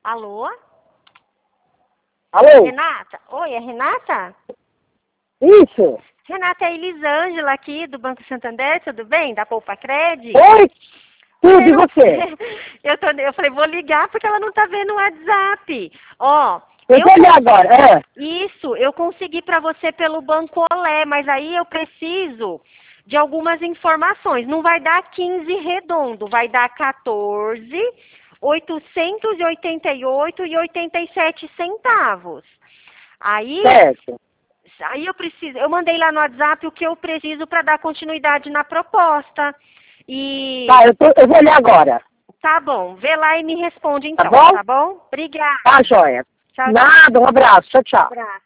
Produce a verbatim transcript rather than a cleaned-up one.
Alô? Alô? Renata? Oi, é Renata? Isso? Renata, é Elisângela aqui do Banco Santander, tudo bem? Da Poupa Cred? Oi? Tudo, Você e não- você? eu, tô, eu falei, vou ligar porque ela não tá vendo o WhatsApp. Ó, Eu eu vou olhar consegui... agora. É. Isso, eu consegui para você pelo Banco Olé, mas aí eu preciso de algumas informações. Não vai dar quinze redondo, vai dar quatorze, oitocentos e oitenta e oito e oitenta e sete centavos. Aí, Certo. aí eu preciso, eu mandei lá no WhatsApp o que eu preciso para dar continuidade na proposta. E Tá, eu, tô, eu vou olhar agora. tá bom, vê lá e me responde Tá então, bom? tá bom? Obrigada. Tá, joia. Tchau, tchau. Nada, um abraço. Tchau, tchau. Abraço.